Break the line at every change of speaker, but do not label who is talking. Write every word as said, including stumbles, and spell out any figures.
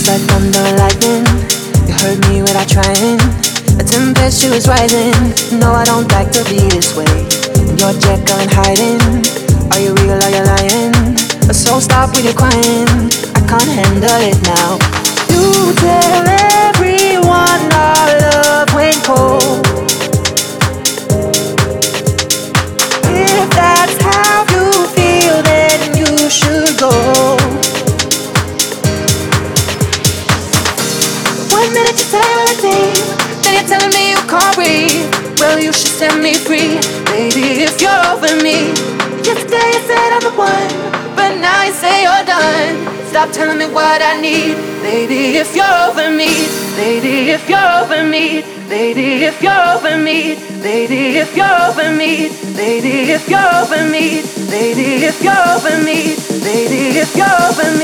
like thunder and lightning. You heard me without trying. A tempest was rising. No, I don't like to be this way. You're Jekyll and hiding. Are you real? Are you lying? So stop with your crying. I can't handle it now. You tell everyone our love went cold. If that's how you feel, then you should go. One minute you say everything, then you're telling me you can't breathe. Well, you should set me free, baby, if you're over me. Yesterday you said I'm the one, but now you say you're done. Stop telling me what I need, baby, if you're over me. Baby, if you're over me. Baby, if you're over me. Baby, if you're over me. Baby, if you're over me. Baby, if you're over me. Baby, if you're over me.